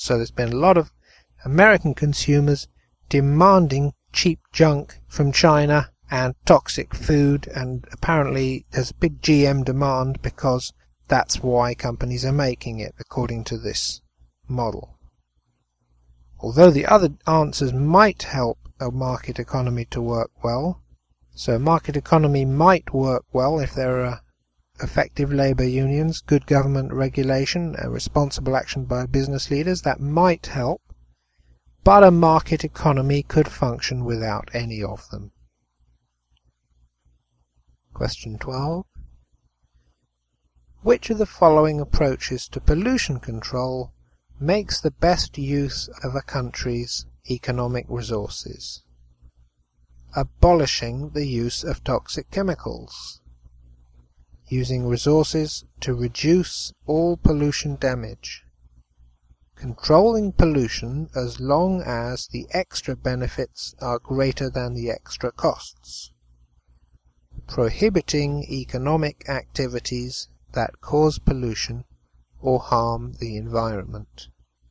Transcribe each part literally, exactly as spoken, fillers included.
So there's been a lot of American consumers demanding cheap junk from China and toxic food, and apparently there's a big G M demand because that's why companies are making it, according to this model. Although the other answers might help a market economy to work well, so a market economy might work well if there are effective labour unions, good government regulation, and responsible action by business leaders, that might help, but a market economy could function without any of them. Question twelve. Which of the following approaches to pollution control makes the best use of a country's economic resources? Abolishing the use of toxic chemicals. Using resources to reduce all pollution damage. Controlling pollution as long as the extra benefits are greater than the extra costs. Prohibiting economic activities that cause pollution or harm the environment.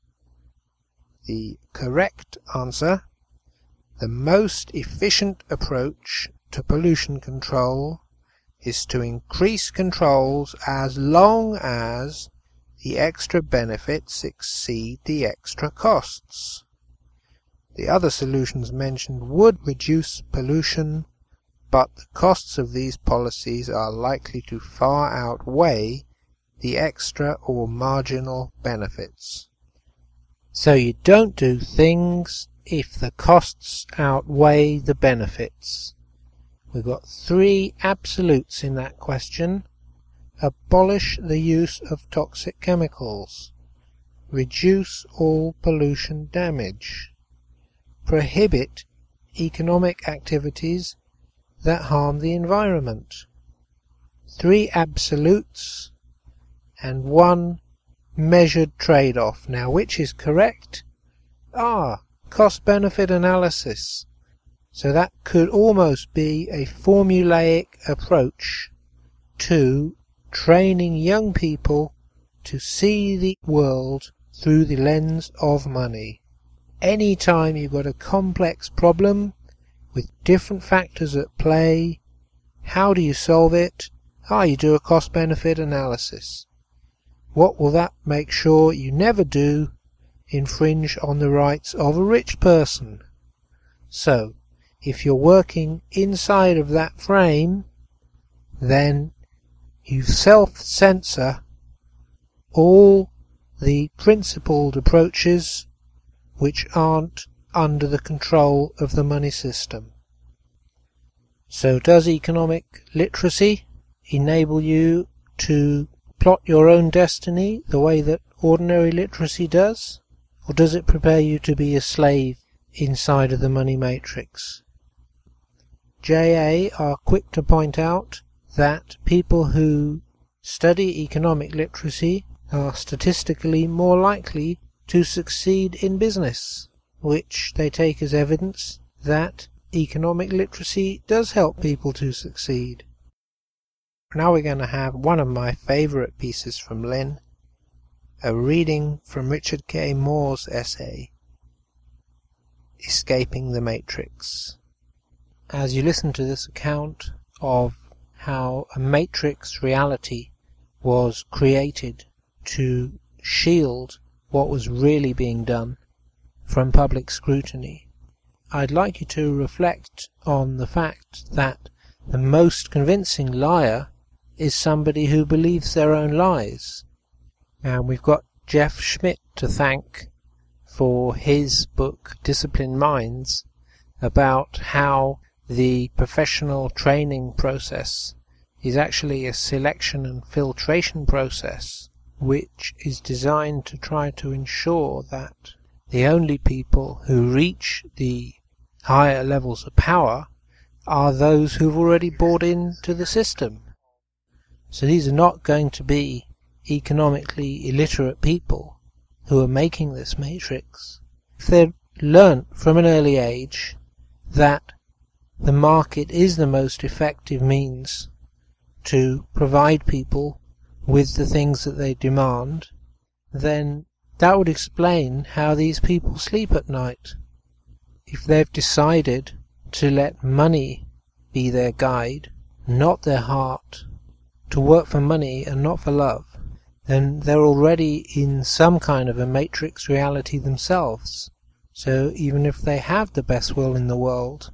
The correct answer: the most efficient approach to pollution control is to increase controls as long as the extra benefits exceed the extra costs. The other solutions mentioned would reduce pollution, but the costs of these policies are likely to far outweigh the extra or marginal benefits. So you don't do things if the costs outweigh the benefits. We've got three absolutes in that question. Abolish the use of toxic chemicals. Reduce all pollution damage. Prohibit economic activities that harm the environment. Three absolutes and one measured trade-off. Now, which is correct? Ah, cost-benefit analysis. So that could almost be a formulaic approach to training young people to see the world through the lens of money. Any time you've got a complex problem with different factors at play, how do you solve it? Ah, you do a cost-benefit analysis. What will that make sure you never do? Infringe on the rights of a rich person. So, if you're working inside of that frame, then you self-censor all the principled approaches which aren't under the control of the money system. So does economic literacy enable you to plot your own destiny the way that ordinary literacy does? Or does it prepare you to be a slave inside of the money matrix? J A are quick to point out that people who study economic literacy are statistically more likely to succeed in business, which they take as evidence that economic literacy does help people to succeed. Now we're going to have one of my favourite pieces from Lynn, a reading from Richard K. Moore's essay, Escaping the Matrix. As you listen to this account of how a matrix reality was created to shield what was really being done from public scrutiny, I'd like you to reflect on the fact that the most convincing liar is somebody who believes their own lies. And we've got Jeff Schmidt to thank for his book Disciplined Minds, about how the professional training process is actually a selection and filtration process which is designed to try to ensure that the only people who reach the higher levels of power are those who've already bought into the system. So these are not going to be economically illiterate people who are making this matrix. If they've learnt from an early age that the market is the most effective means to provide people with the things that they demand, then That would explain how these people sleep at night. If they've decided to let money be their guide, not their heart, to work for money and not for love, then they're already in some kind of a matrix reality themselves. So even if they have the best will in the world,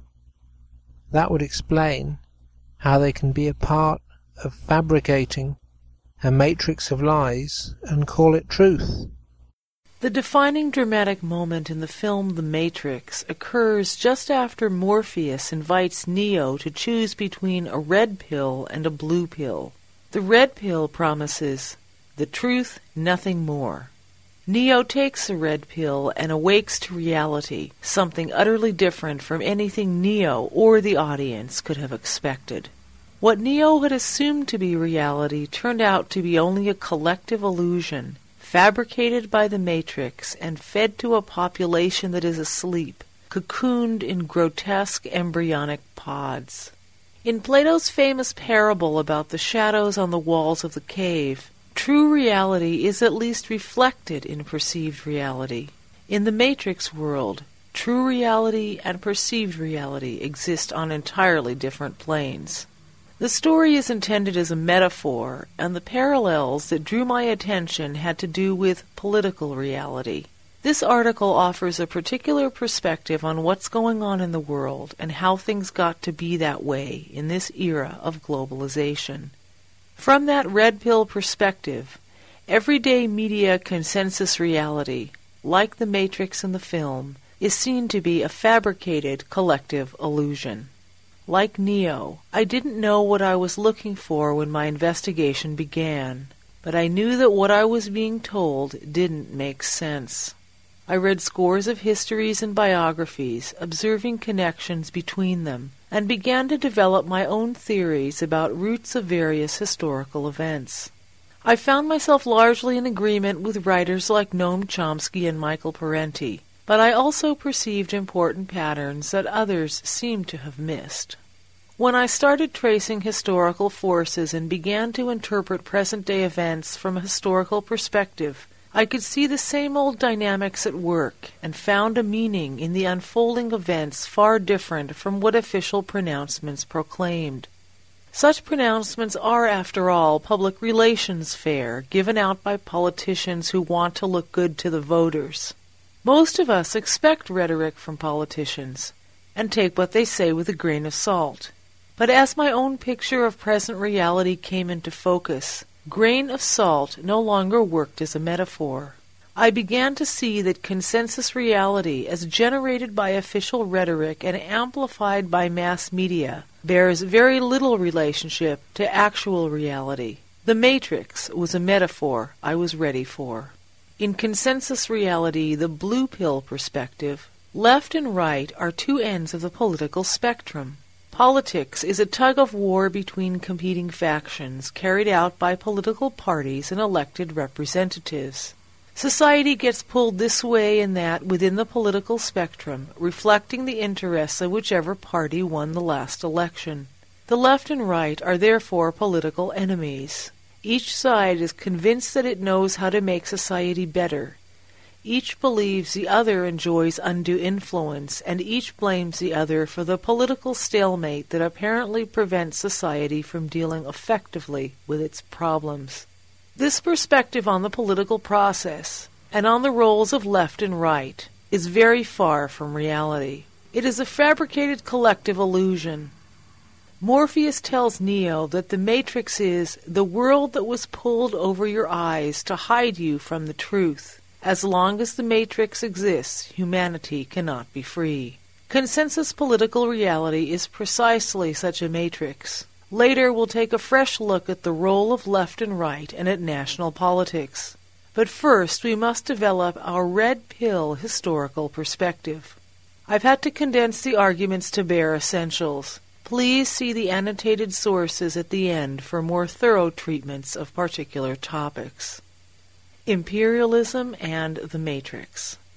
that would explain how they can be a part of fabricating a matrix of lies and call it truth. The defining dramatic moment in the film The Matrix occurs just after Morpheus invites Neo to choose between a red pill and a blue pill. The red pill promises the truth, nothing more. Neo takes the red pill and awakes to reality, something utterly different from anything Neo or the audience could have expected. What Neo had assumed to be reality turned out to be only a collective illusion, fabricated by the Matrix and fed to a population that is asleep, cocooned in grotesque embryonic pods. In Plato's famous parable about the shadows on the walls of the cave, true reality is at least reflected in perceived reality. In the Matrix world, true reality and perceived reality exist on entirely different planes. The story is intended as a metaphor, and the parallels that drew my attention had to do with political reality. This article offers a particular perspective on what's going on in the world and how things got to be that way in this era of globalization. From that red pill perspective, everyday media consensus reality, like the Matrix in the film, is seen to be a fabricated collective illusion. Like Neo, I didn't know what I was looking for when my investigation began, but I knew that what I was being told didn't make sense. I read scores of histories and biographies, observing connections between them, and began to develop my own theories about roots of various historical events. I found myself largely in agreement with writers like Noam Chomsky and Michael Parenti, but I also perceived important patterns that others seemed to have missed. When I started tracing historical forces and began to interpret present-day events from a historical perspective, I could see the same old dynamics at work and found a meaning in the unfolding events far different from what official pronouncements proclaimed. Such pronouncements are, after all, public relations fare given out by politicians who want to look good to the voters. Most of us expect rhetoric from politicians and take what they say with a grain of salt. But as my own picture of present reality came into focus, grain of salt no longer worked as a metaphor. I began to see that consensus reality, as generated by official rhetoric and amplified by mass media, bears very little relationship to actual reality. The Matrix was a metaphor I was ready for. In consensus reality, the blue pill perspective, left and right are two ends of the political spectrum. Politics is a tug-of-war between competing factions carried out by political parties and elected representatives. Society gets pulled this way and that within the political spectrum, reflecting the interests of whichever party won the last election. The left and right are therefore political enemies. Each side is convinced that it knows how to make society better. Each believes the other enjoys undue influence, and each blames the other for the political stalemate that apparently prevents society from dealing effectively with its problems. This perspective on the political process, and on the roles of left and right, is very far from reality. It is a fabricated collective illusion. Morpheus tells Neo that the Matrix is the world that was pulled over your eyes to hide you from the truth. As long as the Matrix exists, humanity cannot be free. Consensus political reality is precisely such a matrix. Later we'll take a fresh look at the role of left and right and at national politics. But first we must develop our red pill historical perspective. I've had to condense the arguments to bare essentials. Please see the annotated sources at the end for more thorough treatments of particular topics. Imperialism and the Matrix.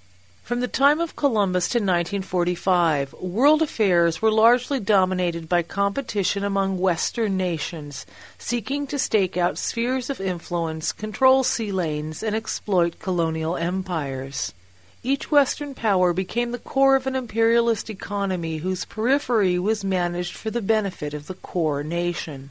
From the time of Columbus to nineteen forty-five, world affairs were largely dominated by competition among Western nations, seeking to stake out spheres of influence, control sea lanes, and exploit colonial empires. Each Western power became the core of an imperialist economy whose periphery was managed for the benefit of the core nation.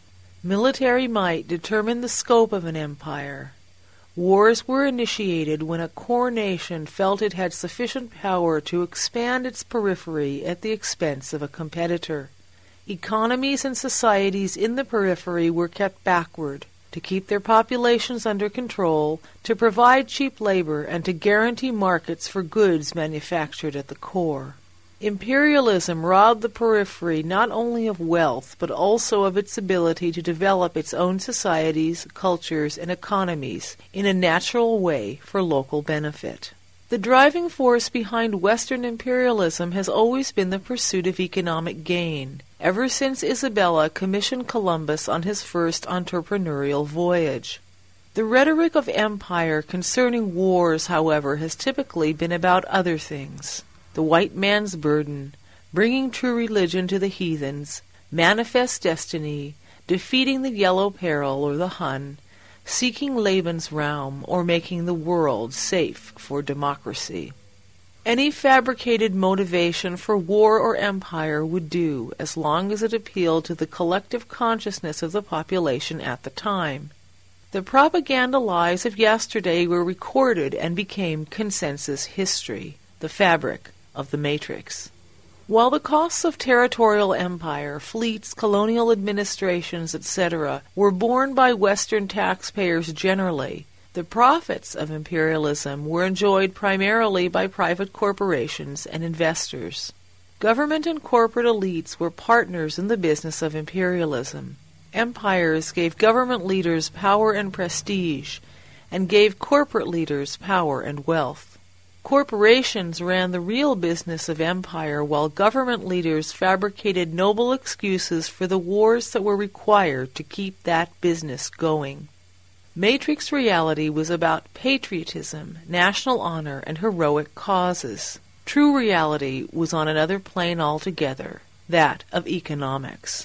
Military might determined the scope of an empire. Wars were initiated when a core nation felt it had sufficient power to expand its periphery at the expense of a competitor. Economies and societies in the periphery were kept backward, to keep their populations under control, to provide cheap labor, and to guarantee markets for goods manufactured at the core. Imperialism robbed the periphery not only of wealth, but also of its ability to develop its own societies, cultures, and economies in a natural way for local benefit. The driving force behind Western imperialism has always been the pursuit of economic gain, ever since Isabella commissioned Columbus on his first entrepreneurial voyage. The rhetoric of empire concerning wars, however, has typically been about other things. The white man's burden, bringing true religion to the heathens, manifest destiny, defeating the yellow peril or the Hun, seeking Lebensraum, or making the world safe for democracy. Any fabricated motivation for war or empire would do, as long as it appealed to the collective consciousness of the population at the time. The propaganda lies of yesterday were recorded and became consensus history, the fabric of the Matrix. While the costs of territorial empire, fleets, colonial administrations, et cetera were borne by Western taxpayers generally, the profits of imperialism were enjoyed primarily by private corporations and investors. Government and corporate elites were partners in the business of imperialism. Empires gave government leaders power and prestige, and gave corporate leaders power and wealth. Corporations ran the real business of empire, while government leaders fabricated noble excuses for the wars that were required to keep that business going. Matrix reality was about patriotism, national honor, and heroic causes. True reality was on another plane altogether, that of economics.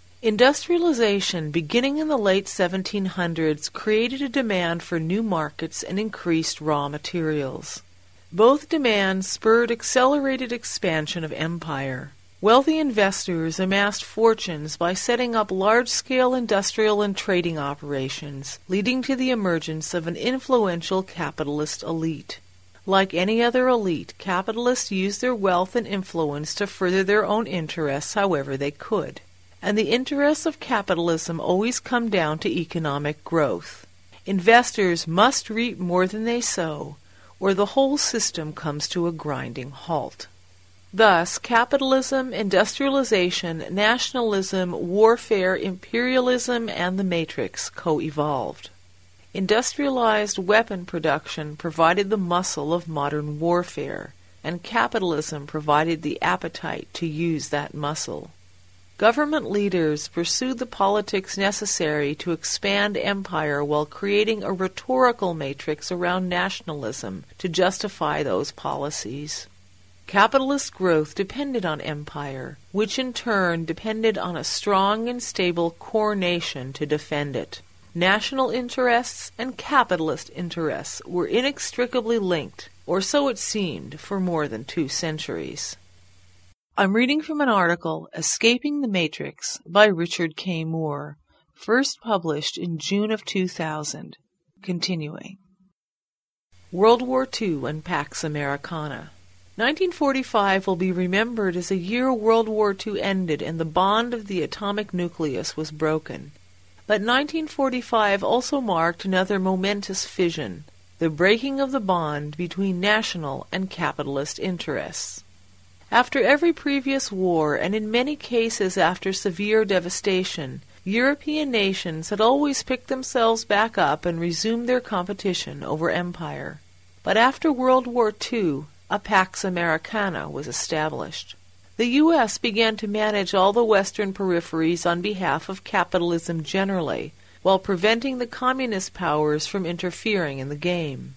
Industrialization, beginning in the late seventeen hundreds, created a demand for new markets and increased raw materials. Both demands spurred accelerated expansion of empire. Wealthy investors amassed fortunes by setting up large-scale industrial and trading operations, leading to the emergence of an influential capitalist elite. Like any other elite, capitalists used their wealth and influence to further their own interests however they could. And the interests of capitalism always come down to economic growth. Investors must reap more than they sow, or the whole system comes to a grinding halt. Thus, capitalism, industrialization, nationalism, warfare, imperialism, and the Matrix co-evolved. Industrialized weapon production provided the muscle of modern warfare, and capitalism provided the appetite to use that muscle. Government leaders pursued the politics necessary to expand empire while creating a rhetorical matrix around nationalism to justify those policies. Capitalist growth depended on empire, which in turn depended on a strong and stable core nation to defend it. National interests and capitalist interests were inextricably linked, or so it seemed, for more than two centuries. I'm reading from an article, Escaping the Matrix, by Richard K. Moore, first published in June of two thousand. Continuing. World War Two and Pax Americana. nineteen forty-five will be remembered as a year World War Two ended and the bond of the atomic nucleus was broken. But nineteen forty-five also marked another momentous fission, the breaking of the bond between national and capitalist interests. After every previous war, and in many cases after severe devastation, European nations had always picked themselves back up and resumed their competition over empire. But after World War Two, a Pax Americana was established. The U S began to manage all the Western peripheries on behalf of capitalism generally, while preventing the communist powers from interfering in the game.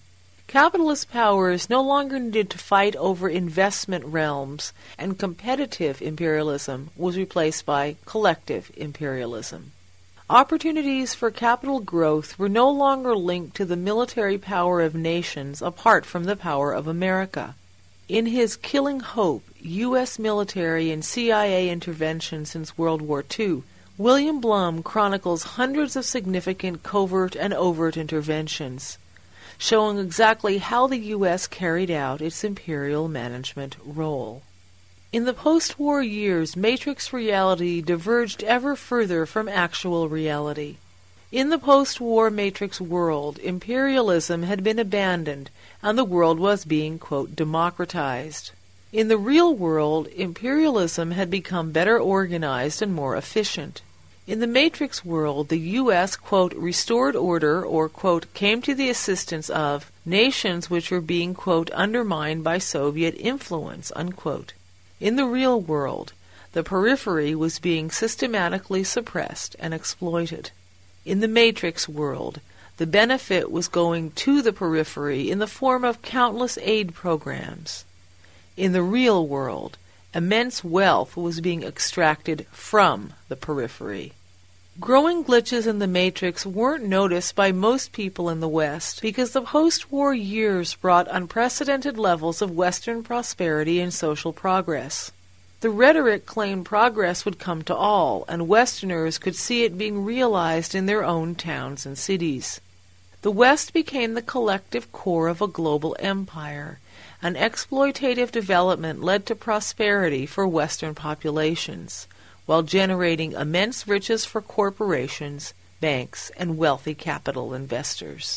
Capitalist powers no longer needed to fight over investment realms, and competitive imperialism was replaced by collective imperialism. Opportunities for capital growth were no longer linked to the military power of nations apart from the power of America. In his Killing Hope, U S military and C I A intervention since World War Two, William Blum chronicles hundreds of significant covert and overt interventions, showing exactly how the U S carried out its imperial management role. In the post-war years, matrix reality diverged ever further from actual reality. In the post-war matrix world, imperialism had been abandoned, and the world was being, quote, democratized. In the real world, imperialism had become better organized and more efficient. In the matrix world, the U S, quote, restored order or, quote, came to the assistance of nations which were being, quote, undermined by Soviet influence, unquote. In the real world, the periphery was being systematically suppressed and exploited. In the matrix world, the benefit was going to the periphery in the form of countless aid programs. In the real world, immense wealth was being extracted from the periphery. Growing glitches in the matrix weren't noticed by most people in the West because the post-war years brought unprecedented levels of Western prosperity and social progress. The rhetoric claimed progress would come to all, and Westerners could see it being realized in their own towns and cities. The West became the collective core of a global empire, and exploitative development led to prosperity for Western populations, while generating immense riches for corporations, banks, and wealthy capital investors.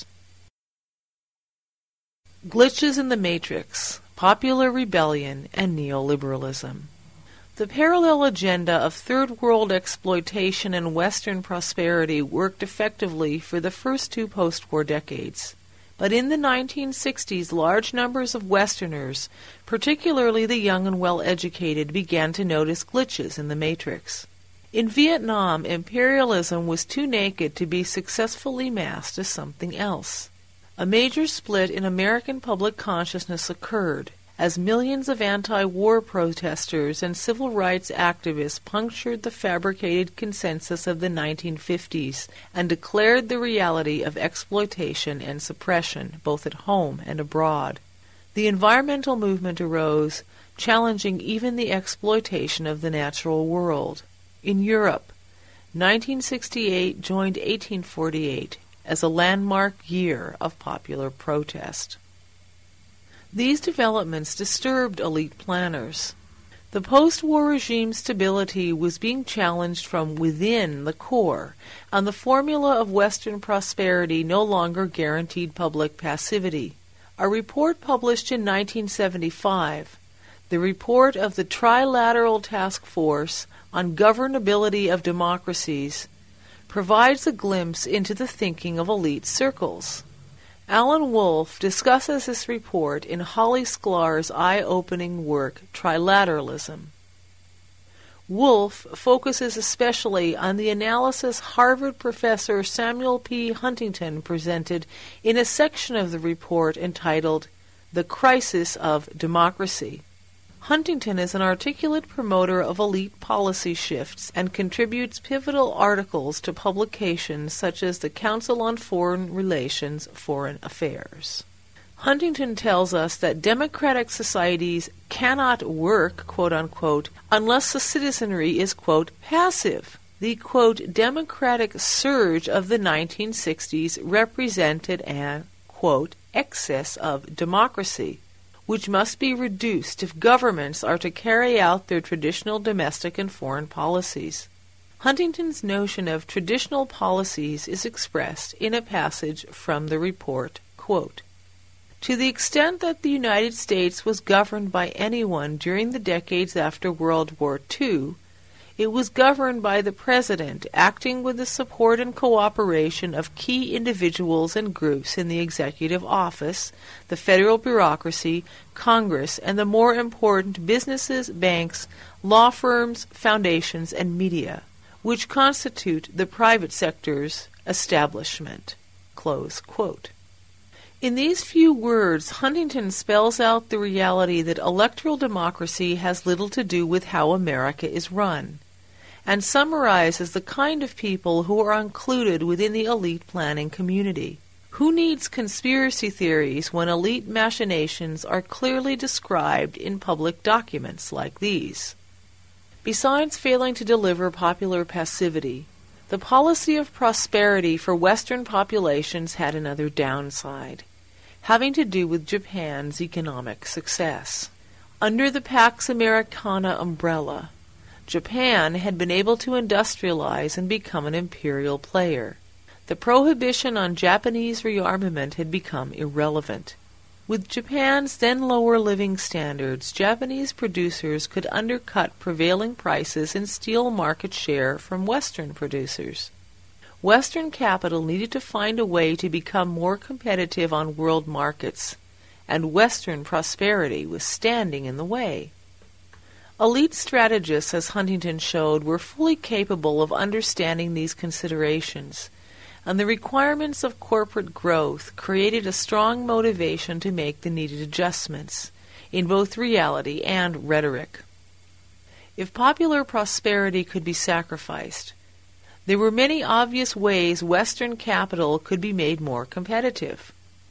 Glitches in the Matrix, Popular Rebellion, and Neoliberalism. The parallel agenda of Third World exploitation and Western prosperity worked effectively for the first two post-war decades. But in the nineteen sixties, large numbers of Westerners, particularly the young and well-educated, began to notice glitches in the matrix. In Vietnam, imperialism was too naked to be successfully masked as something else. A major split in American public consciousness occurred as millions of anti-war protesters and civil rights activists punctured the fabricated consensus of the nineteen fifties and declared the reality of exploitation and suppression, both at home and abroad. The environmental movement arose, challenging even the exploitation of the natural world. In Europe, nineteen sixty-eight joined eighteen forty-eight as a landmark year of popular protest. These developments disturbed elite planners. The post-war regime's stability was being challenged from within the core, and the formula of Western prosperity no longer guaranteed public passivity. A report published in nineteen seventy-five, the report of the Trilateral Task Force on Governability of Democracies, provides a glimpse into the thinking of elite circles. Alan Wolf discusses this report in Holly Sklar's eye-opening work, Trilateralism. Wolf focuses especially on the analysis Harvard professor Samuel P. Huntington presented in a section of the report entitled The Crisis of Democracy. Huntington is an articulate promoter of elite policy shifts and contributes pivotal articles to publications such as the Council on Foreign Relations, Foreign Affairs. Huntington tells us that democratic societies cannot work, quote-unquote, unless the citizenry is, quote, passive. The, quote, democratic surge of the nineteen sixties represented an, quote, excess of democracy, which must be reduced if governments are to carry out their traditional domestic and foreign policies. Huntington's notion of traditional policies is expressed in a passage from the report, quote, to the extent that the United States was governed by anyone during the decades after World War Two, it was governed by the President acting with the support and cooperation of key individuals and groups in the executive office, the federal bureaucracy, Congress, and the more important businesses, banks, law firms, foundations, and media, which constitute the private sector's establishment. Close quote. In these few words, Huntington spells out the reality that electoral democracy has little to do with how America is run, and summarizes the kind of people who are included within the elite planning community. Who needs conspiracy theories when elite machinations are clearly described in public documents like these? Besides failing to deliver popular passivity, the policy of prosperity for Western populations had another downside, having to do with Japan's economic success. Under the Pax Americana umbrella, Japan had been able to industrialize and become an imperial player. The prohibition on Japanese rearmament had become irrelevant. With Japan's then lower living standards, Japanese producers could undercut prevailing prices and steal market share from Western producers. Western capital needed to find a way to become more competitive on world markets, and Western prosperity was standing in the way. Elite strategists, as Huntington showed, were fully capable of understanding these considerations, and the requirements of corporate growth created a strong motivation to make the needed adjustments, in both reality and rhetoric. If popular prosperity could be sacrificed, there were many obvious ways Western capital could be made more competitive.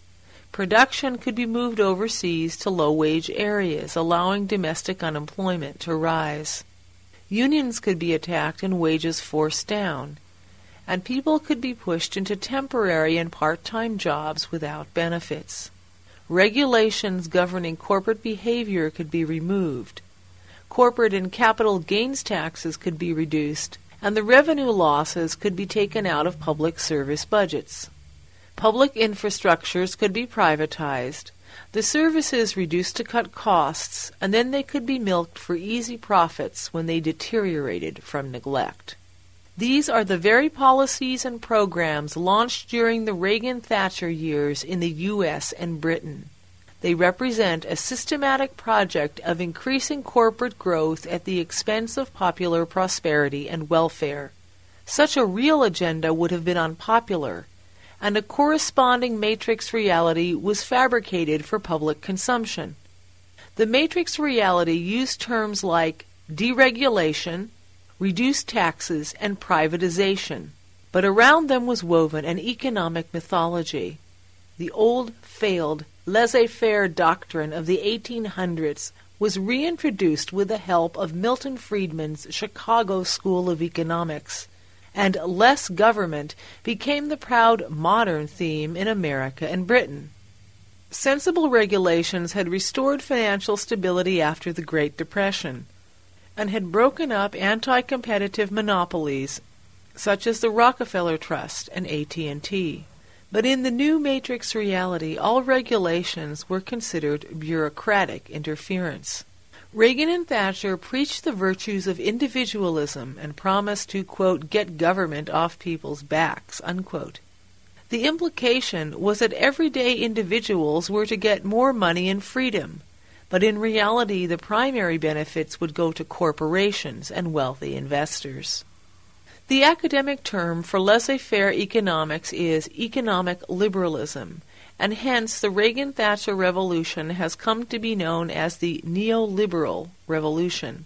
Production could be moved overseas to low-wage areas, allowing domestic unemployment to rise. Unions could be attacked and wages forced down, and people could be pushed into temporary and part-time jobs without benefits. Regulations governing corporate behavior could be removed. Corporate and capital gains taxes could be reduced, and the revenue losses could be taken out of public service budgets. Public infrastructures could be privatized, the services reduced to cut costs, and then they could be milked for easy profits when they deteriorated from neglect. These are the very policies and programs launched during the Reagan-Thatcher years in the U S and Britain. They represent a systematic project of increasing corporate growth at the expense of popular prosperity and welfare. Such a real agenda would have been unpopular, and a corresponding matrix reality was fabricated for public consumption. The matrix reality used terms like deregulation, reduced taxes, and privatization, but around them was woven an economic mythology. The old, failed, laissez-faire doctrine of the eighteen hundreds was reintroduced with the help of Milton Friedman's Chicago School of Economics, and less government became the proud modern theme in America and Britain. Sensible regulations had restored financial stability after the Great Depression, and had broken up anti-competitive monopolies such as the Rockefeller Trust and A T and T. But in the new matrix reality, all regulations were considered bureaucratic interference. Reagan and Thatcher preached the virtues of individualism and promised to, quote, get government off people's backs, unquote. The implication was that everyday individuals were to get more money and freedom, but in reality the primary benefits would go to corporations and wealthy investors. The academic term for laissez-faire economics is economic liberalism, and hence the Reagan-Thatcher revolution has come to be known as the neoliberal revolution.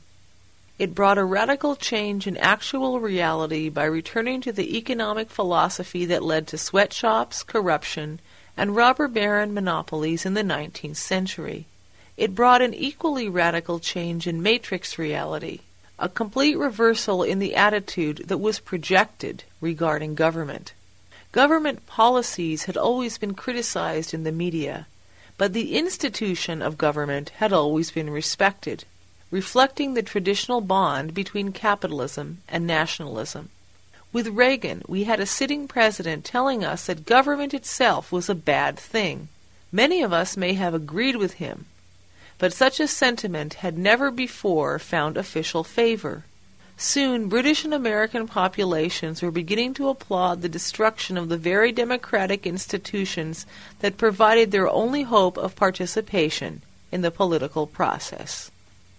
It brought a radical change in actual reality by returning to the economic philosophy that led to sweatshops, corruption, and robber baron monopolies in the nineteenth century. It brought an equally radical change in matrix reality, a complete reversal in the attitude that was projected regarding government. Government policies had always been criticized in the media, but the institution of government had always been respected, reflecting the traditional bond between capitalism and nationalism. With Reagan, we had a sitting president telling us that government itself was a bad thing. Many of us may have agreed with him, but such a sentiment had never before found official favor. Soon, British and American populations were beginning to applaud the destruction of the very democratic institutions that provided their only hope of participation in the political process.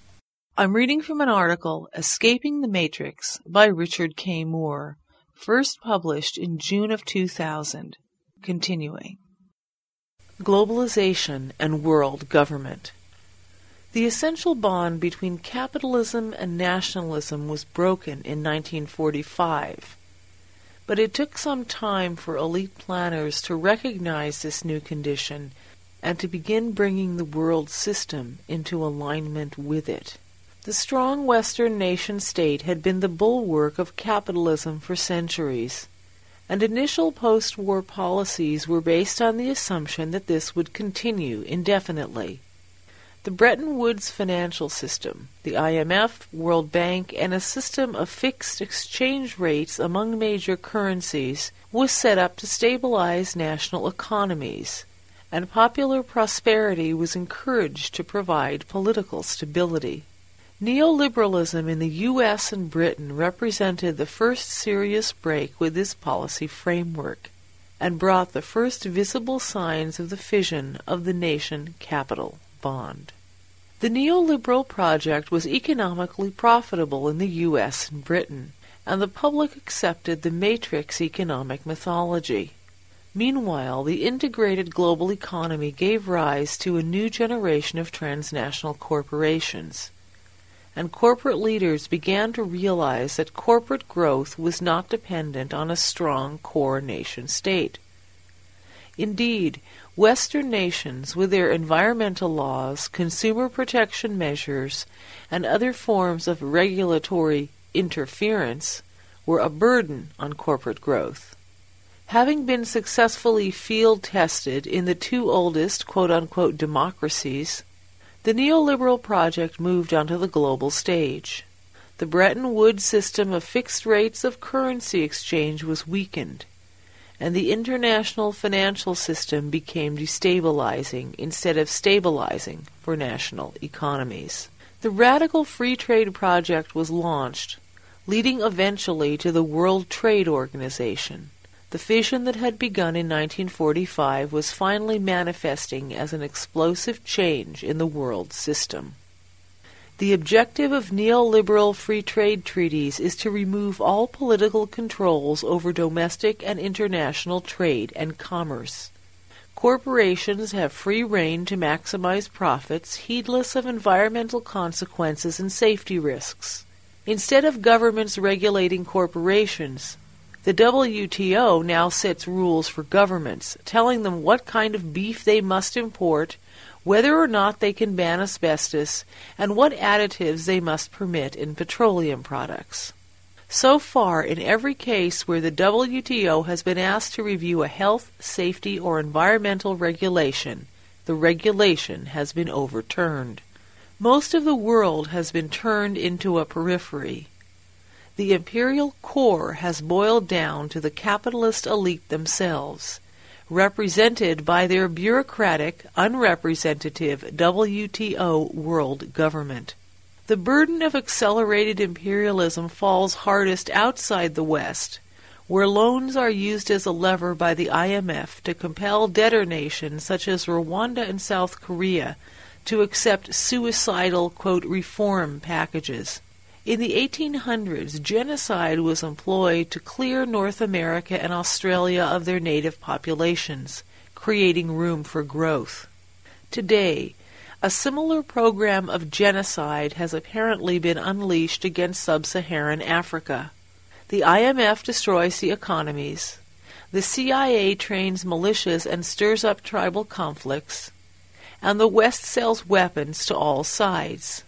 I'm reading from an article, Escaping the Matrix, by Richard K. Moore, first published in June of two thousand. Continuing. Globalization and world government. The essential bond between capitalism and nationalism was broken in nineteen forty-five, but it took some time for elite planners to recognize this new condition and to begin bringing the world system into alignment with it. The strong Western nation-state had been the bulwark of capitalism for centuries, and initial post-war policies were based on the assumption that this would continue indefinitely. The Bretton Woods financial system, the I M F, World Bank, and a system of fixed exchange rates among major currencies was set up to stabilize national economies, and popular prosperity was encouraged to provide political stability. Neoliberalism in the U S and Britain represented the first serious break with this policy framework, and brought the first visible signs of the fission of the nation-capital bond. The neoliberal project was economically profitable in the U S and Britain, and the public accepted the matrix economic mythology. Meanwhile, the integrated global economy gave rise to a new generation of transnational corporations, and corporate leaders began to realize that corporate growth was not dependent on a strong core nation-state. Indeed, Western nations, with their environmental laws, consumer protection measures, and other forms of regulatory interference, were a burden on corporate growth. Having been successfully field-tested in the two oldest quote-unquote democracies, the neoliberal project moved onto the global stage. The Bretton Woods system of fixed rates of currency exchange was weakened, and the international financial system became destabilizing instead of stabilizing for national economies. The radical free trade project was launched, leading eventually to the World Trade Organization. The fission that had begun in nineteen forty-five was finally manifesting as an explosive change in the world system. The objective of neoliberal free trade treaties is to remove all political controls over domestic and international trade and commerce. Corporations have free rein to maximize profits, heedless of environmental consequences and safety risks. Instead of governments regulating corporations, the W T O now sets rules for governments, telling them what kind of beef they must import, whether or not they can ban asbestos, and what additives they must permit in petroleum products. So far, in every case where the W T O has been asked to review a health, safety, or environmental regulation, the regulation has been overturned. Most of the world has been turned into a periphery. The imperial core has boiled down to the capitalist elite themselves, represented by their bureaucratic, unrepresentative W T O world government. The burden of accelerated imperialism falls hardest outside the West, where loans are used as a lever by the I M F to compel debtor nations such as Rwanda and South Korea to accept suicidal, quote, reform packages. In the eighteen hundreds, genocide was employed to clear North America and Australia of their native populations, creating room for growth. Today, a similar program of genocide has apparently been unleashed against sub-Saharan Africa. The I M F destroys the economies. The C I A trains militias and stirs up tribal conflicts. And the West sells weapons to all sides.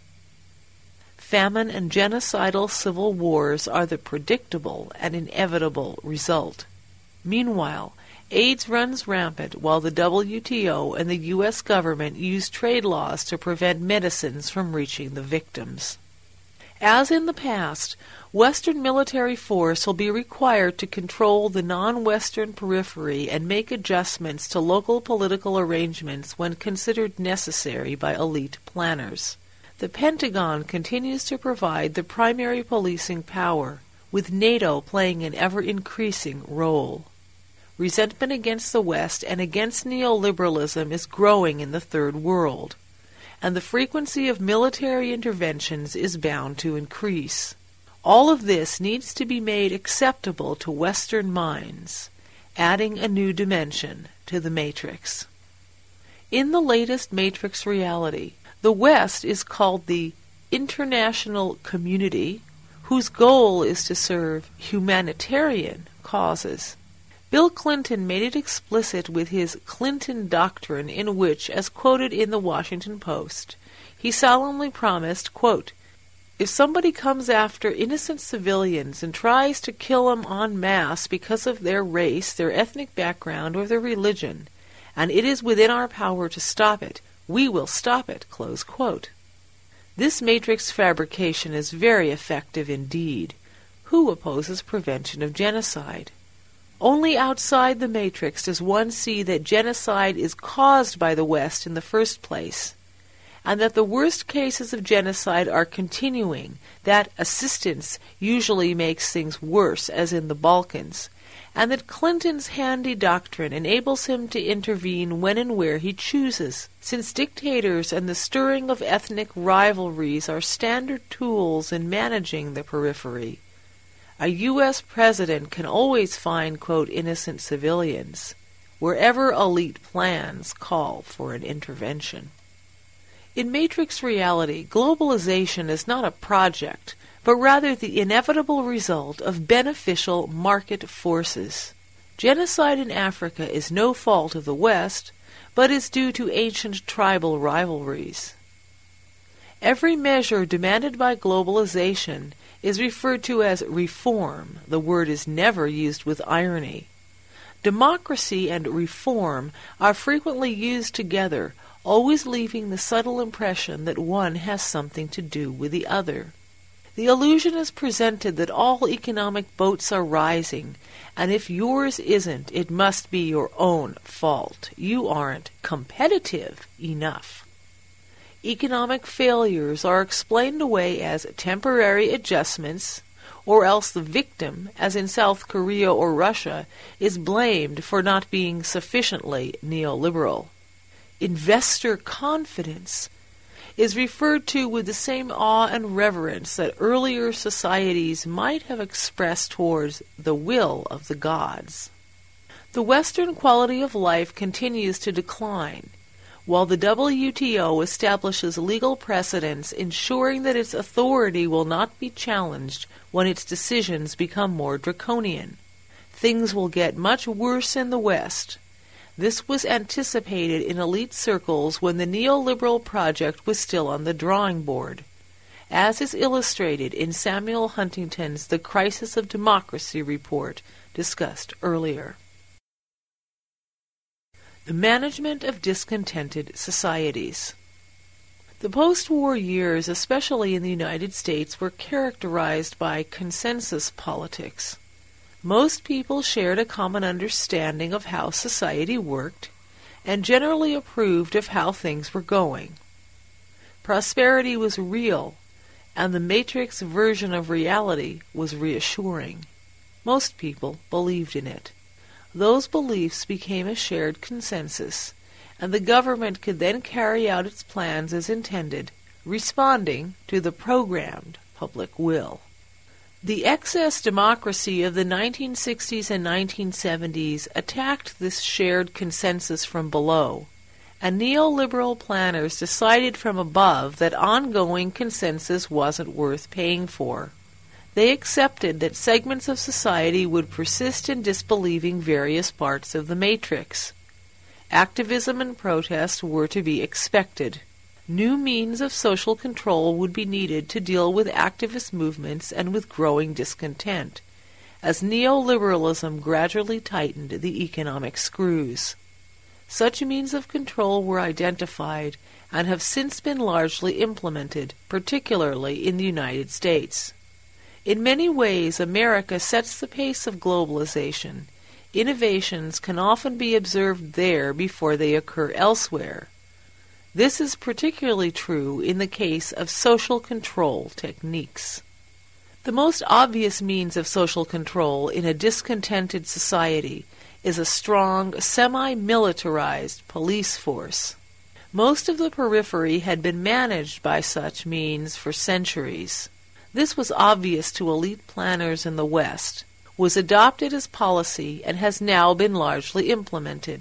Famine and genocidal civil wars are the predictable and inevitable result. Meanwhile, AIDS runs rampant while the W T O and the U S government use trade laws to prevent medicines from reaching the victims. As in the past, Western military force will be required to control the non-Western periphery and make adjustments to local political arrangements when considered necessary by elite planners. The Pentagon continues to provide the primary policing power, with NATO playing an ever-increasing role. Resentment against the West and against neoliberalism is growing in the Third World, and the frequency of military interventions is bound to increase. All of this needs to be made acceptable to Western minds, adding a new dimension to the matrix. In the latest Matrix reality, the West is called the international community, whose goal is to serve humanitarian causes. Bill Clinton made it explicit with his Clinton Doctrine, in which, as quoted in the Washington Post, he solemnly promised, quote, "If somebody comes after innocent civilians and tries to kill them en masse because of their race, their ethnic background, or their religion, and it is within our power to stop it, we will stop it," close quote. This matrix fabrication is very effective indeed. Who opposes prevention of genocide? Only outside the matrix does one see that genocide is caused by the West in the first place, and that the worst cases of genocide are continuing, that assistance usually makes things worse, as in the Balkans, and that Clinton's handy doctrine enables him to intervene when and where he chooses, since dictators and the stirring of ethnic rivalries are standard tools in managing the periphery. A U S president can always find, quote, innocent civilians, wherever elite plans call for an intervention. In Matrix reality, globalization is not a project, but rather the inevitable result of beneficial market forces. Genocide in Africa is no fault of the West, but is due to ancient tribal rivalries. Every measure demanded by globalization is referred to as reform. The word is never used with irony. Democracy and reform are frequently used together, always leaving the subtle impression that one has something to do with the other. The illusion is presented that all economic boats are rising, and if yours isn't, it must be your own fault. You aren't competitive enough. Economic failures are explained away as temporary adjustments, or else the victim, as in South Korea or Russia, is blamed for not being sufficiently neoliberal. Investor confidence is referred to with the same awe and reverence that earlier societies might have expressed towards the will of the gods. The Western quality of life continues to decline, while the W T O establishes legal precedents ensuring that its authority will not be challenged when its decisions become more draconian. Things will get much worse in the West. This was anticipated in elite circles when the neoliberal project was still on the drawing board, as is illustrated in Samuel Huntington's The Crisis of Democracy report discussed earlier. The management of discontented societies. The post-war years, especially in the United States, were characterized by consensus politics. Most people shared a common understanding of how society worked and generally approved of how things were going. Prosperity was real, and the Matrix version of reality was reassuring. Most people believed in it. Those beliefs became a shared consensus, and the government could then carry out its plans as intended, responding to the programmed public will. The excess democracy of the nineteen sixties and nineteen seventies attacked this shared consensus from below, and neoliberal planners decided from above that ongoing consensus wasn't worth paying for. They accepted that segments of society would persist in disbelieving various parts of the matrix. Activism and protest were to be expected. New means of social control would be needed to deal with activist movements and with growing discontent, as neoliberalism gradually tightened the economic screws. Such means of control were identified and have since been largely implemented, particularly in the United States. In many ways, America sets the pace of globalization. Innovations can often be observed there before they occur elsewhere. This is particularly true in the case of social control techniques. The most obvious means of social control in a discontented society is a strong, semi-militarized police force. Most of the periphery had been managed by such means for centuries. This was obvious to elite planners in the West, was adopted as policy, and has now been largely implemented.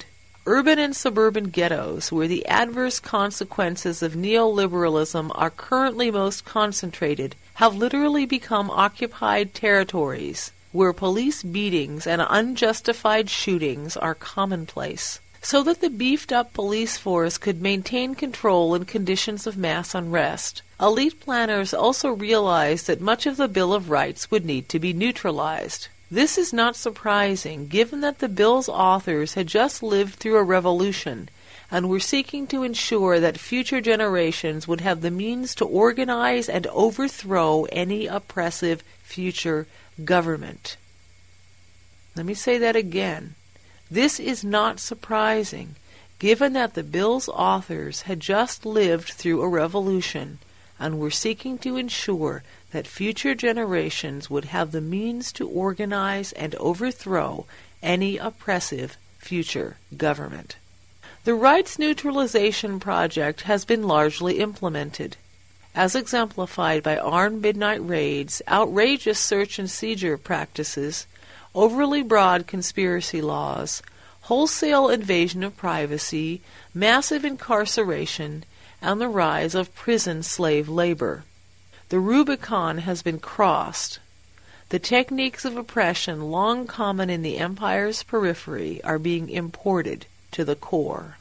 Urban and suburban ghettos, where the adverse consequences of neoliberalism are currently most concentrated, have literally become occupied territories, where police beatings and unjustified shootings are commonplace. So that the beefed-up police force could maintain control in conditions of mass unrest, elite planners also realized that much of the Bill of Rights would need to be neutralized. This is not surprising, given that the bill's authors had just lived through a revolution and were seeking to ensure that future generations would have the means to organize and overthrow any oppressive future government. Let me say that again. This is not surprising, given that the bill's authors had just lived through a revolution and were seeking to ensure that future generations would have the means to organize and overthrow any oppressive future government. The Rights Neutralization Project has been largely implemented, as exemplified by armed midnight raids, outrageous search and seizure practices, overly broad conspiracy laws, wholesale invasion of privacy, massive incarceration, and the rise of prison slave labor. The Rubicon has been crossed. The techniques of oppression long common in the empire's periphery are being imported to the core.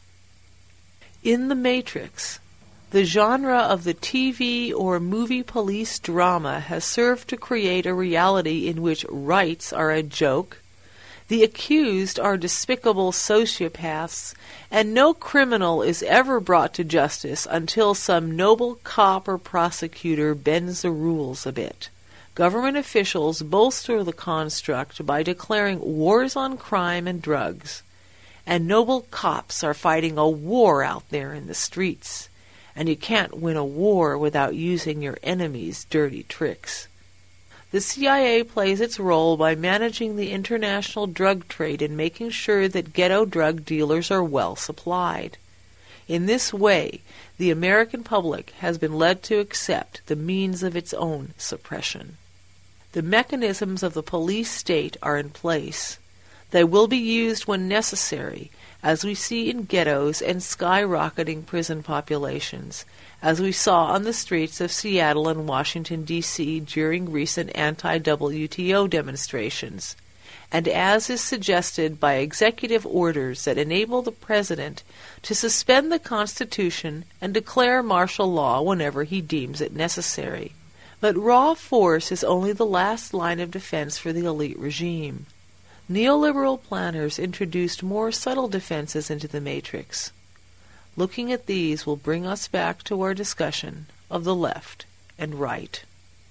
In The Matrix, the genre of the T V or movie police drama has served to create a reality in which rights are a joke, the accused are despicable sociopaths, and no criminal is ever brought to justice until some noble cop or prosecutor bends the rules a bit. Government officials bolster the construct by declaring wars on crime and drugs, and noble cops are fighting a war out there in the streets, and you can't win a war without using your enemy's dirty tricks. The C I A plays its role by managing the international drug trade and making sure that ghetto drug dealers are well supplied. In this way, the American public has been led to accept the means of its own suppression. The mechanisms of the police state are in place. They will be used when necessary, as we see in ghettos and skyrocketing prison populations, as we saw on the streets of Seattle and Washington, D C during recent anti-W T O demonstrations, and as is suggested by executive orders that enable the President to suspend the Constitution and declare martial law whenever he deems it necessary. But raw force is only the last line of defense for the elite regime. Neoliberal planners introduced more subtle defenses into the Matrix. Looking at these will bring us back to our discussion of the left and right.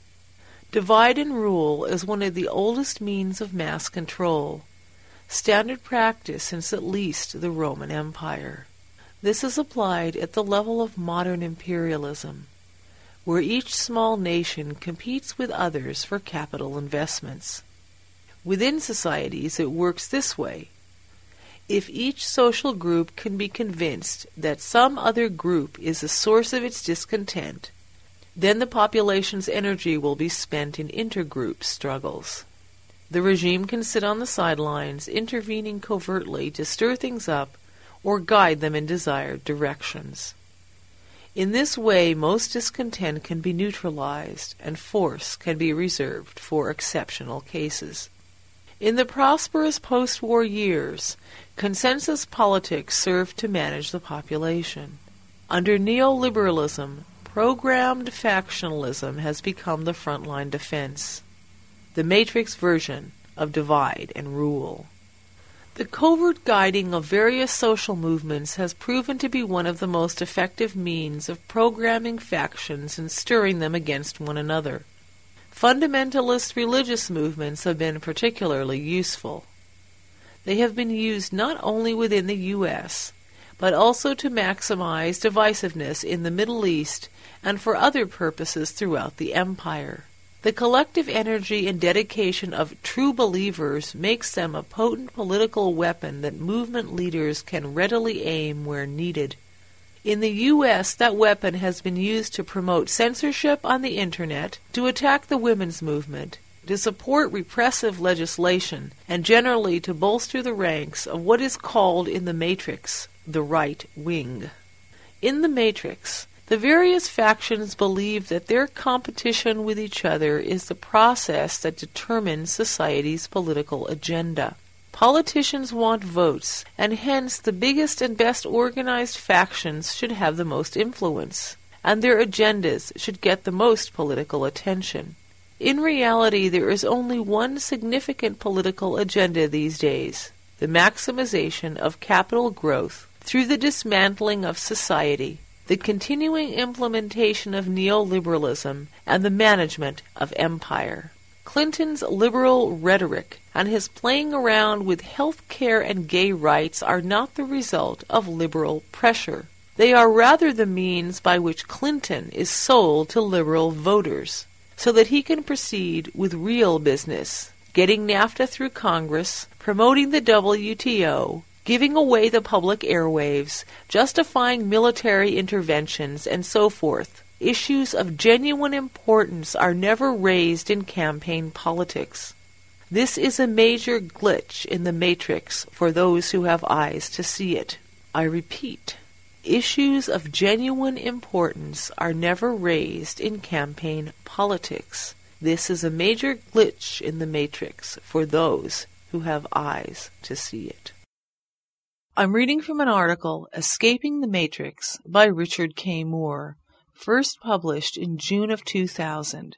Divide and rule is one of the oldest means of mass control, standard practice since at least the Roman Empire. This is applied at the level of modern imperialism, where each small nation competes with others for capital investments. Within societies, it works this way. If each social group can be convinced that some other group is the source of its discontent, then the population's energy will be spent in intergroup struggles. The regime can sit on the sidelines, intervening covertly to stir things up or guide them in desired directions. In this way, most discontent can be neutralized, and force can be reserved for exceptional cases. In the prosperous post-war years, consensus politics served to manage the population. Under neoliberalism, programmed factionalism has become the frontline defense, the Matrix version of divide and rule. The covert guiding of various social movements has proven to be one of the most effective means of programming factions and stirring them against one another. Fundamentalist religious movements have been particularly useful. They have been used not only within the U S, but also to maximize divisiveness in the Middle East and for other purposes throughout the empire. The collective energy and dedication of true believers makes them a potent political weapon that movement leaders can readily aim where needed. In the U S, that weapon has been used to promote censorship on the Internet, to attack the women's movement, to support repressive legislation, and generally to bolster the ranks of what is called in the Matrix the right wing. In the Matrix, the various factions believe that their competition with each other is the process that determines society's political agenda. Politicians want votes, and hence the biggest and best organized factions should have the most influence, and their agendas should get the most political attention. In reality, there is only one significant political agenda these days: the maximization of capital growth through the dismantling of society, the continuing implementation of neoliberalism, and the management of empire. Clinton's liberal rhetoric and his playing around with health care and gay rights are not the result of liberal pressure. They are rather the means by which Clinton is sold to liberal voters, so that he can proceed with real business, getting NAFTA through Congress, promoting the W T O, giving away the public airwaves, justifying military interventions, and so forth. Issues of genuine importance are never raised in campaign politics. This is a major glitch in the Matrix for those who have eyes to see it. I repeat, issues of genuine importance are never raised in campaign politics. This is a major glitch in the Matrix for those who have eyes to see it. I'm reading from an article, Escaping the Matrix, by Richard K. Moore, first published in June of two thousand.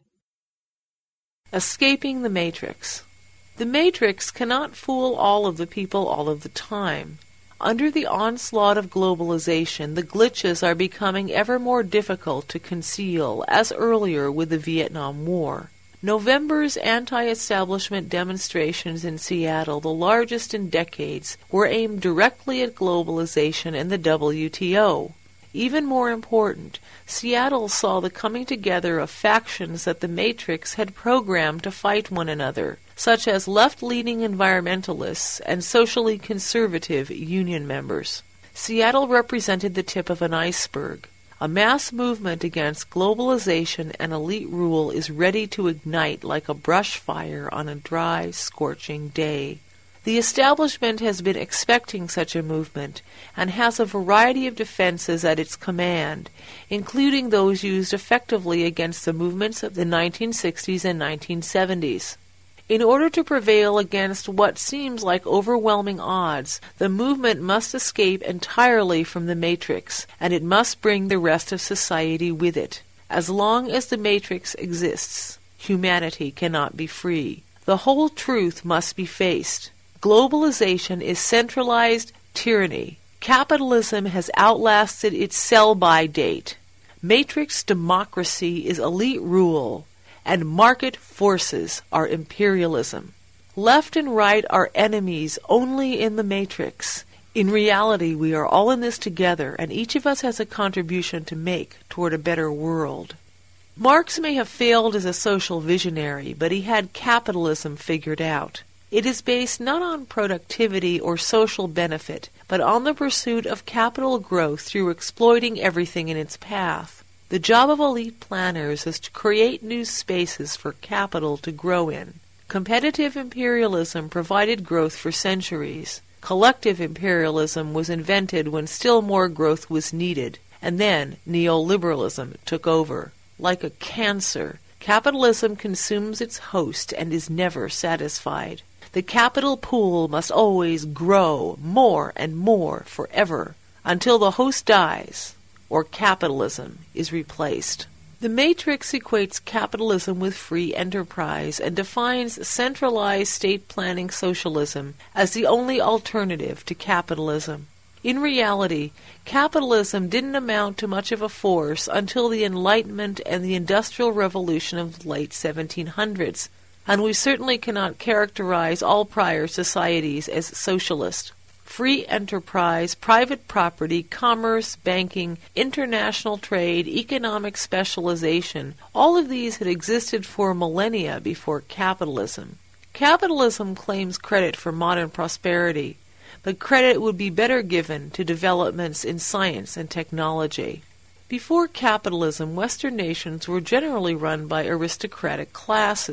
Escaping the Matrix. The Matrix cannot fool all of the people all of the time. Under the onslaught of globalization, the glitches are becoming ever more difficult to conceal, as earlier with the Vietnam War. November's anti-establishment demonstrations in Seattle, the largest in decades, were aimed directly at globalization and the W T O. Even more important, Seattle saw the coming together of factions that the Matrix had programmed to fight one another, such as left-leaning environmentalists and socially conservative union members. Seattle represented the tip of an iceberg. A mass movement against globalization and elite rule is ready to ignite like a brush fire on a dry, scorching day. The establishment has been expecting such a movement and has a variety of defenses at its command, including those used effectively against the movements of the nineteen sixties and nineteen seventies. In order to prevail against what seems like overwhelming odds, the movement must escape entirely from the Matrix, and it must bring the rest of society with it. As long as the Matrix exists, humanity cannot be free. The whole truth must be faced. Globalization is centralized tyranny. Capitalism has outlasted its sell-by date. Matrix democracy is elite rule, and market forces are imperialism. Left and right are enemies only in the Matrix. In reality, we are all in this together, and each of us has a contribution to make toward a better world. Marx may have failed as a social visionary, but he had capitalism figured out. It is based not on productivity or social benefit, but on the pursuit of capital growth through exploiting everything in its path. The job of elite planners is to create new spaces for capital to grow in. Competitive imperialism provided growth for centuries. Collective imperialism was invented when still more growth was needed, and then neoliberalism took over. Like a cancer, capitalism consumes its host and is never satisfied. The capital pool must always grow more and more forever until the host dies or capitalism is replaced. The Matrix equates capitalism with free enterprise and defines centralized state planning socialism as the only alternative to capitalism. In reality, capitalism didn't amount to much of a force until the Enlightenment and the Industrial Revolution of the late seventeen hundreds. And we certainly cannot characterize all prior societies as socialist. Free enterprise, private property, commerce, banking, international trade, economic specialization, all of these had existed for millennia before capitalism. Capitalism claims credit for modern prosperity, but credit would be better given to developments in science and technology. Before capitalism, Western nations were generally run by aristocratic classes.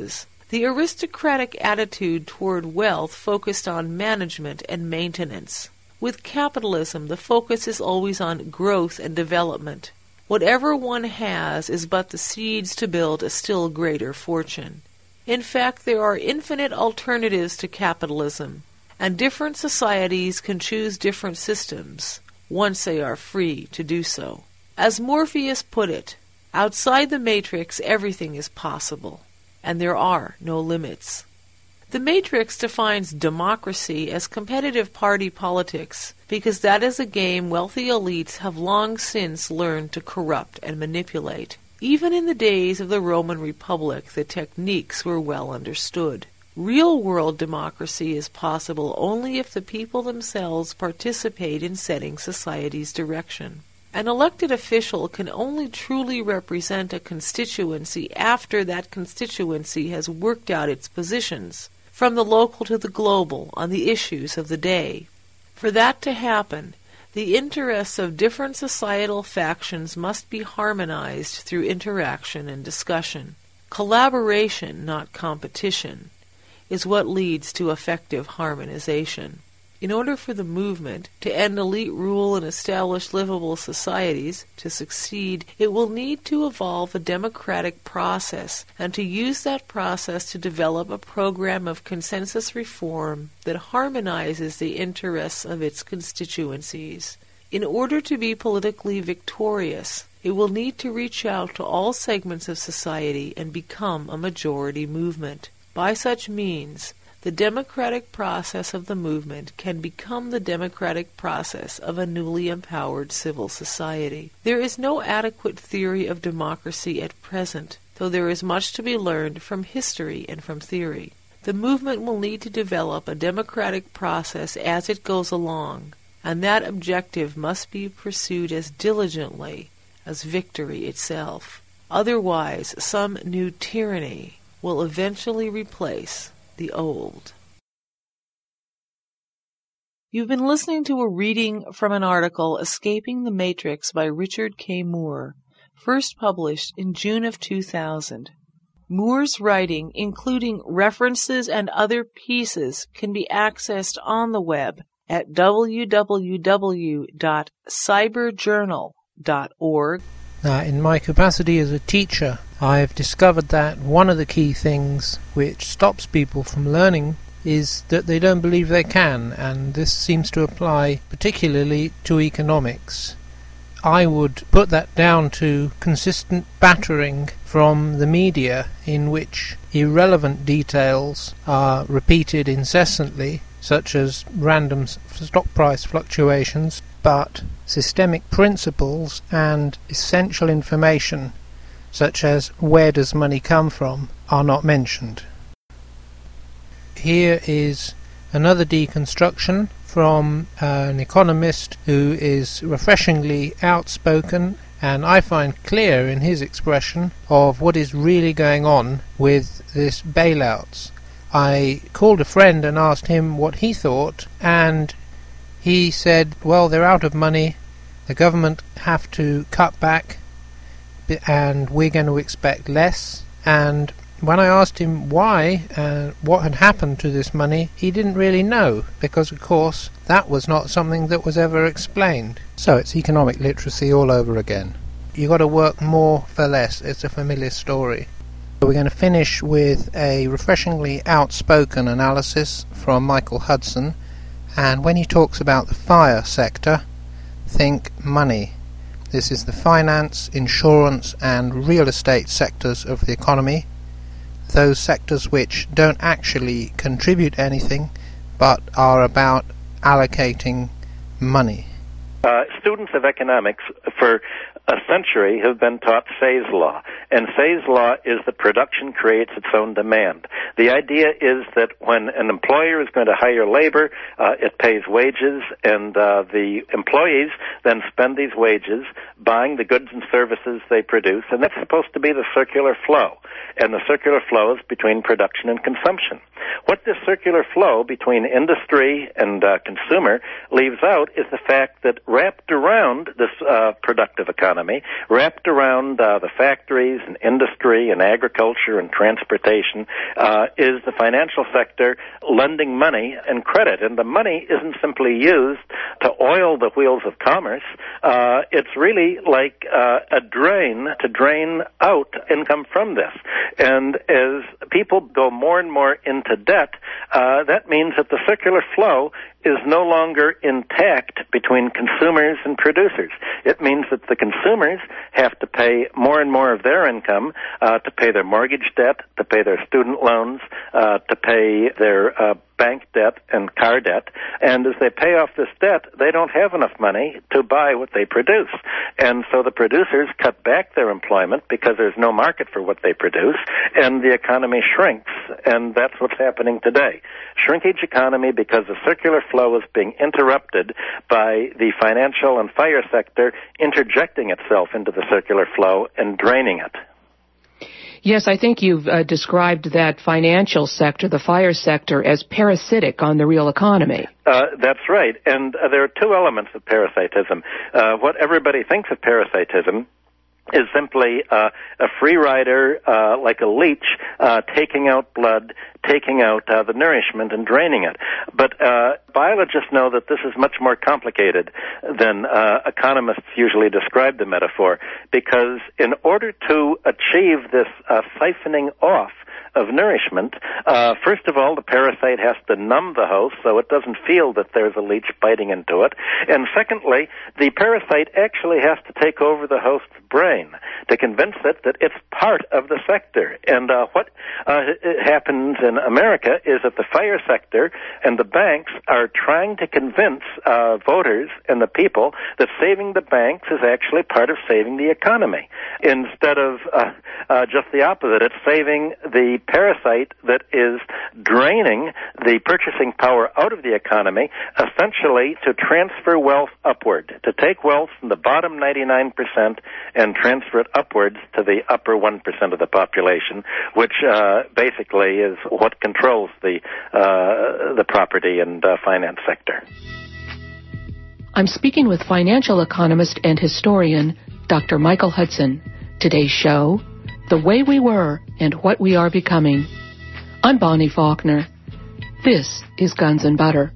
The aristocratic attitude toward wealth focused on management and maintenance. With capitalism, the focus is always on growth and development. Whatever one has is but the seeds to build a still greater fortune. In fact, there are infinite alternatives to capitalism, and different societies can choose different systems, once they are free to do so. As Morpheus put it, outside the Matrix everything is possible, and there are no limits. The Matrix defines democracy as competitive party politics because that is a game wealthy elites have long since learned to corrupt and manipulate. Even in the days of the Roman Republic, the techniques were well understood. Real-world democracy is possible only if the people themselves participate in setting society's direction. An elected official can only truly represent a constituency after that constituency has worked out its positions, from the local to the global, on the issues of the day. For that to happen, the interests of different societal factions must be harmonized through interaction and discussion. Collaboration, not competition, is what leads to effective harmonization. In order for the movement to end elite rule and establish livable societies to succeed, it will need to evolve a democratic process and to use that process to develop a program of consensus reform that harmonizes the interests of its constituencies. In order to be politically victorious, it will need to reach out to all segments of society and become a majority movement. By such means, the democratic process of the movement can become the democratic process of a newly empowered civil society. There is no adequate theory of democracy at present, though there is much to be learned from history and from theory. The movement will need to develop a democratic process as it goes along, and that objective must be pursued as diligently as victory itself. Otherwise, some new tyranny will eventually replace the old. You've been listening to a reading from an article, Escaping the Matrix by Richard K. Moore, first published in June of two thousand. Moore's writing, including references and other pieces, can be accessed on the web at w w w dot cyberjournal dot org. Now, in my capacity as a teacher, I've discovered that one of the key things which stops people from learning is that they don't believe they can, and this seems to apply particularly to economics. I would put that down to consistent battering from the media in which irrelevant details are repeated incessantly, such as random stock price fluctuations, but systemic principles and essential information, such as where does money come from, are not mentioned. Here is another deconstruction from an economist who is refreshingly outspoken, and I find clear in his expression of what is really going on with this bailouts. I called a friend and asked him what he thought, and he said, well, they're out of money, the government have to cut back, and we're going to expect less. And when I asked him why and uh, what had happened to this money, he didn't really know, because of course that was not something that was ever explained. So it's economic literacy all over again. You've got to work more for less. It's a familiar story. We're going to finish with a refreshingly outspoken analysis from Michael Hudson, and when he talks about the FIRE sector, think money. This is the finance, insurance and real estate sectors of the economy, those sectors which don't actually contribute anything but are about allocating money. Uh, students of economics for a century have been taught Say's law, and Say's law is that production creates its own demand. The idea is that when an employer is going to hire labor, uh, it pays wages, and uh, the employees then spend these wages buying the goods and services they produce, and that's supposed to be the circular flow, and the circular flow is between production and consumption. What this circular flow between industry and uh, consumer leaves out is the fact that wrapped around this uh, productive economy economy, wrapped around uh, the factories and industry and agriculture and transportation, uh, is the financial sector lending money and credit. And the money isn't simply used to oil the wheels of commerce. Uh, it's really like uh, a drain to drain out income from this. And as people go more and more into debt, uh, that means that the circular flow is no longer intact between consumers and producers. It means that the consumers have to pay more and more of their income uh, to pay their mortgage debt, to pay their student loans, uh, to pay their uh, bank debt and car debt. And as they pay off this debt, they don't have enough money to buy what they produce. And so the producers cut back their employment because there's no market for what they produce, and the economy shrinks. And that's what's happening today. Shrinkage economy because the circular flow is being interrupted by the financial and fire sector interjecting itself into the circular flow and draining it. Yes, I think you've uh, described that financial sector, the fire sector, as parasitic on the real economy. Uh, that's right. And uh, there are two elements of parasitism. Uh, what everybody thinks of parasitism is simply uh, a free rider, uh, like a leech, uh, taking out blood, taking out uh, the nourishment and draining it. But uh, biologists know that this is much more complicated than uh, economists usually describe the metaphor, because in order to achieve this uh, siphoning off of nourishment, uh, first of all, the parasite has to numb the host so it doesn't feel that there's a leech biting into it. And secondly, the parasite actually has to take over the host's brain to convince it that it's part of the sector. And uh, what uh, happens in America is that the fire sector and the banks are trying to convince uh, voters and the people that saving the banks is actually part of saving the economy, instead of uh, uh, just the opposite. It's saving the parasite that is draining the purchasing power out of the economy, essentially to transfer wealth upward, to take wealth from the bottom ninety-nine percent and transfer it upwards to the upper one percent of the population, which uh, basically is what controls the uh, the property and uh, finance sector. I'm speaking with financial economist and historian Doctor Michael Hudson. Today's show, The Way We Were and What We Are Becoming. I'm Bonnie Faulkner. This is Guns and Butter.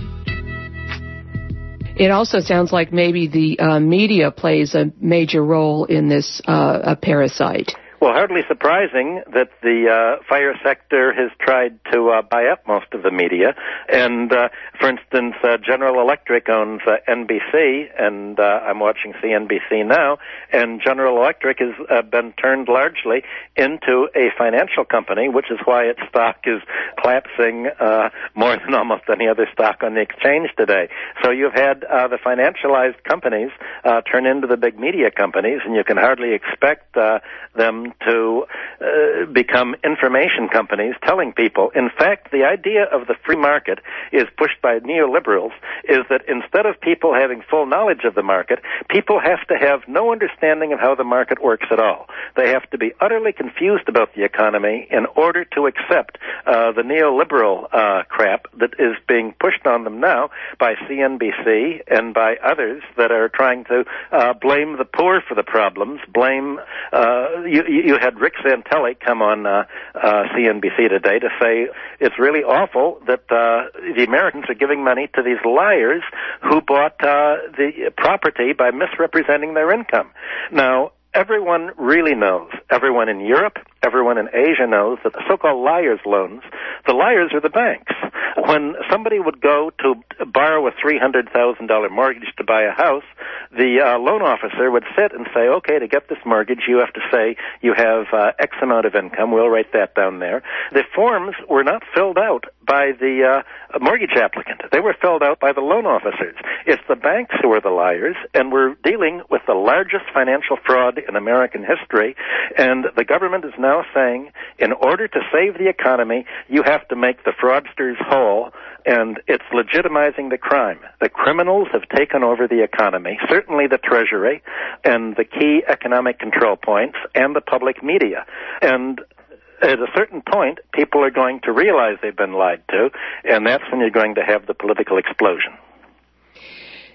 It also sounds like maybe the uh, media plays a major role in this uh, a parasite. Well, hardly surprising that the uh, fire sector has tried to uh, buy up most of the media. And, uh, for instance, uh, General Electric owns uh, N B C, and uh, I'm watching C N B C now, and General Electric has uh, been turned largely into a financial company, which is why its stock is collapsing uh, more than almost any other stock on the exchange today. So you've had uh, the financialized companies uh, turn into the big media companies, and you can hardly expect uh, them to uh, become information companies telling people. In fact, the idea of the free market is pushed by neoliberals, is that instead of people having full knowledge of the market, people have to have no understanding of how the market works at all. They have to be utterly confused about the economy in order to accept uh, the neoliberal uh, crap that is being pushed on them now by C N B C and by others that are trying to uh, blame the poor for the problems, blame uh, you, you You had Rick Santelli come on uh, uh, C N B C today to say it's really awful that uh, the Americans are giving money to these liars who bought uh, the property by misrepresenting their income. Now, everyone really knows, everyone in Europe, everyone in Asia knows that the so-called liars' loans, the liars are the banks. When somebody would go to borrow a three hundred thousand dollars mortgage to buy a house, the uh, loan officer would sit and say, okay, to get this mortgage, you have to say you have uh, X amount of income. We'll write that down there. The forms were not filled out by the uh, mortgage applicant. They were filled out by the loan officers. It's the banks who are the liars, and we're dealing with the largest financial fraud in American history, and the government is now saying, in order to save the economy, you have to make the fraudsters whole, and it's legitimizing the crime. The criminals have taken over the economy, certainly the Treasury, and the key economic control points, and the public media. And at a certain point, people are going to realize they've been lied to, and that's when you're going to have the political explosion.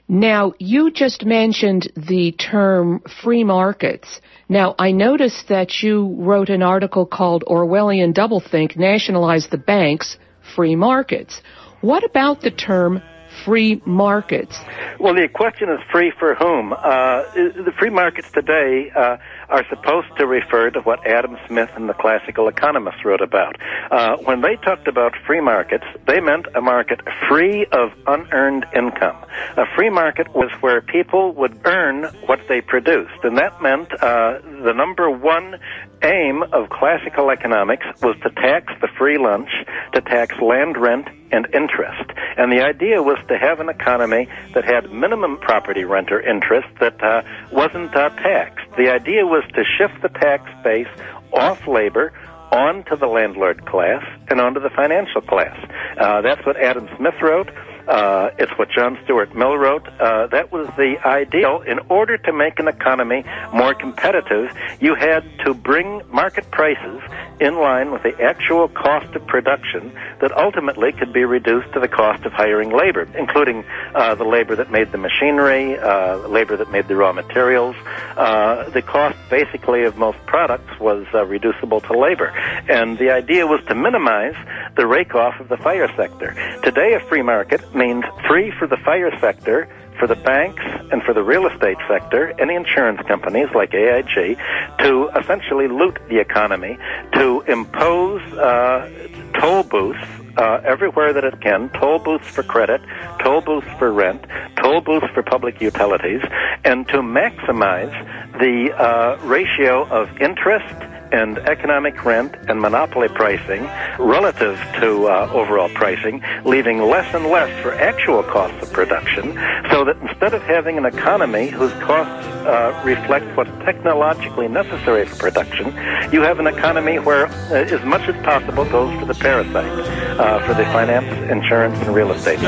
Now, you just mentioned the term free markets. Now, I noticed that you wrote an article called Orwellian Doublethink, Nationalize the Banks, Free Markets. What about the term free markets? Well, the question is free for whom? Uh, the free markets today uh, are supposed to refer to what Adam Smith and the classical economists wrote about. Uh, when they talked about free markets, they meant a market free of unearned income. A free market was where people would earn what they produced, and that meant uh, the number one aim of classical economics was to tax the free lunch, to tax land rent and interest. And the idea was to have an economy that had minimum property renter interest that uh, wasn't uh, taxed. The idea was to shift the tax base off labor onto the landlord class and onto the financial class. Uh, that's what Adam Smith wrote. Uh, it's what John Stuart Mill wrote. Uh, that was the ideal. In order to make an economy more competitive, you had to bring market prices in line with the actual cost of production that ultimately could be reduced to the cost of hiring labor, including uh, the labor that made the machinery, uh, labor that made the raw materials. Uh, the cost, basically, of most products was uh, reducible to labor. And the idea was to minimize the rake-off of the fire sector. Today, a free market means free for the fire sector, for the banks, and for the real estate sector, any insurance companies like A I G, to essentially loot the economy, to impose uh, toll booths uh, everywhere that it can, toll booths for credit, toll booths for rent, toll booths for public utilities, and to maximize the uh, ratio of interest and economic rent and monopoly pricing relative to uh, overall pricing, leaving less and less for actual costs of production, so that instead of having an economy whose costs uh, reflect what's technologically necessary for production, you have an economy where uh, as much as possible goes to the parasite, uh, for the finance, insurance, and real estate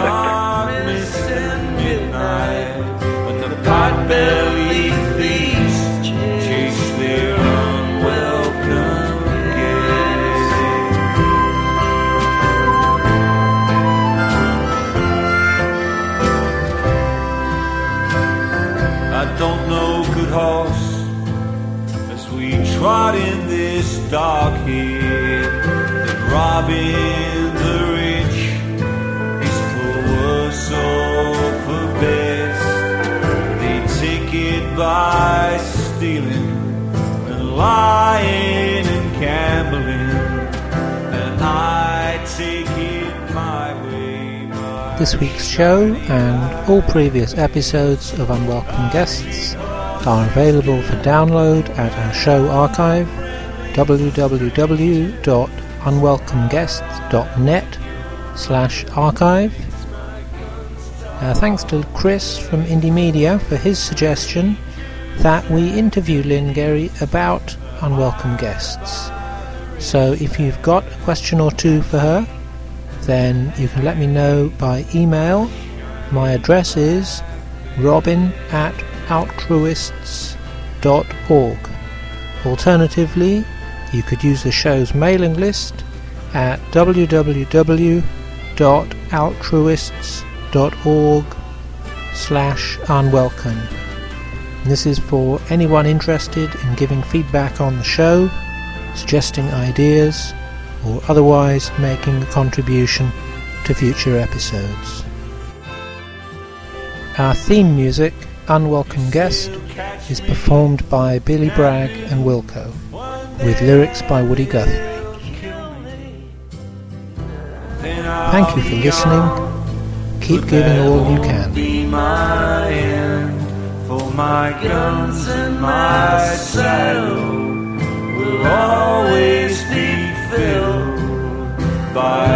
sector. I don't know good horse as we trot in this dark here, that robbing the rich is for worse or for best. They take it by stealing and lying and gambling, and I take it my way. This week's show and all previous episodes of Unwelcome Guests are available for download at our show archive, w w w dot unwelcome guests dot net slash archive. Uh, thanks to Chris from Indie Media for his suggestion that we interview Lynn Gerry about Unwelcome Guests. So if you've got a question or two for her, then you can let me know by email. My address is robin at altruists dot org. Alternatively, you could use the show's mailing list at w w w dot altruists dot org slash unwelcome. This is for anyone interested in giving feedback on the show, suggesting ideas, or otherwise making a contribution to future episodes. Our theme music, Unwelcome Guest, is performed by Billy Bragg and Wilco, with lyrics by Woody Guthrie. Thank you for listening. Keep giving all you can. Be my end, for my guns and my saddle will always be filled by